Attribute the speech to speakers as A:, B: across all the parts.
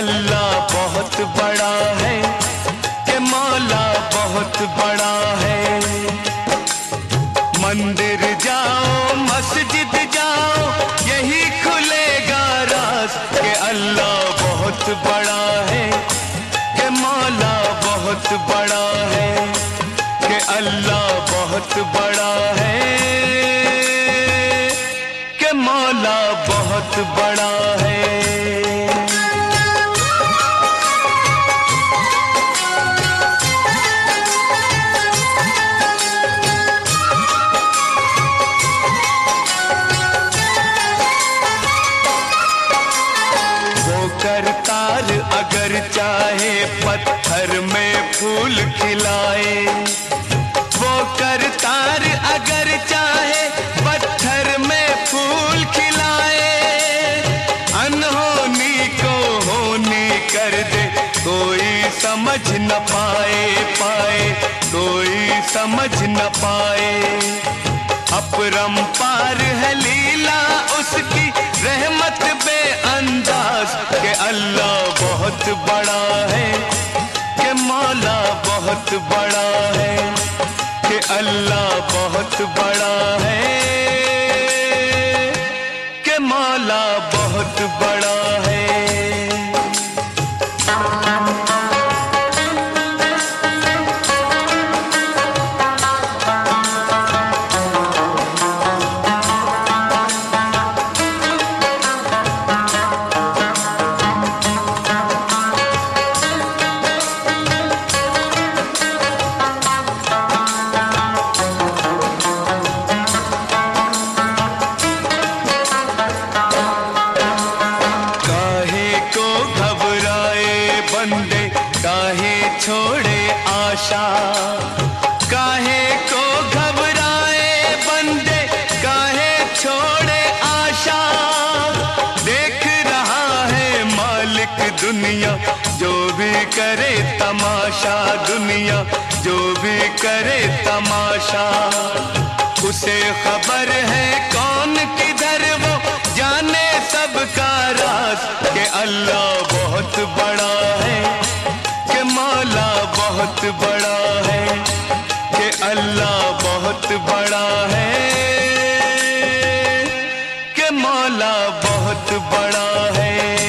A: अल्लाह बहुत बड़ा है, कि मौला बहुत बड़ा है। मंदिर जाओ मस्जिद जाओ यही खुलेगा राज, कि अल्लाह बहुत बड़ा है, कि मौला बहुत बड़ा है, कि अल्लाह बहुत बड़ा है, कि मौला बहुत बड़ा है। करतार अगर चाहे पत्थर में फूल खिलाए, वो करतार अगर चाहे पत्थर में फूल खिलाए, अनहोनी को होनी कर दे कोई समझ न पाए, कोई समझ न पाए। अपरंपार है लीला उसकी रहमत बेअंदाज, के अल्लाह बहुत बड़ा है, कि मौला बहुत बड़ा है, कि अल्लाह बहुत बड़ा है, कि मौला बहुत बड़ा है। बंदे काहे छोड़े आशा, काहे को घबराए बंदे काहे छोड़े आशा। देख रहा है मालिक दुनिया जो भी करे तमाशा, दुनिया जो भी करे तमाशा। उसे खबर है कौन किधर वो जाने सबका राज, के अल्लाह बहुत बड़ा है, कि मौला बहुत बड़ा है, कि अल्लाह बहुत बड़ा है, कि मौला बहुत बड़ा है।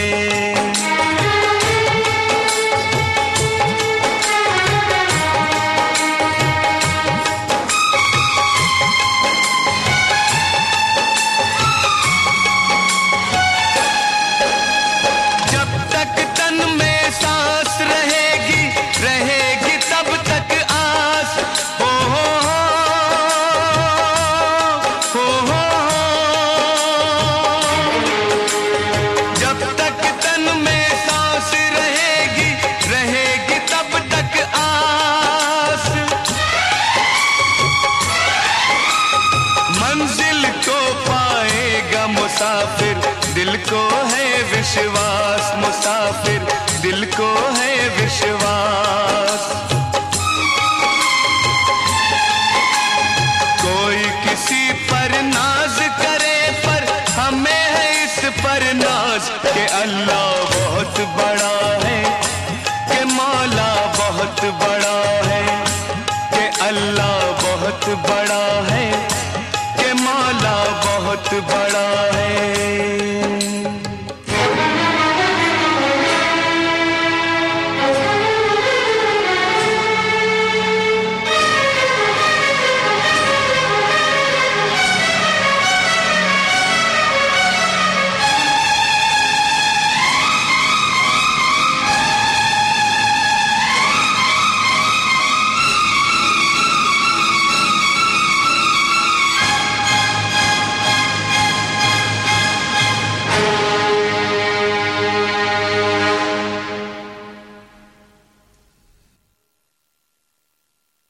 A: मंजिल को पाएगा मुसाफिर, दिल को है विश्वास, मुसाफिर दिल को है विश्वास। कोई किसी पर नाज करे पर हमें है इस पर नाज, कि अल्लाह बहुत बड़ा है, कि मौला बहुत बड़ा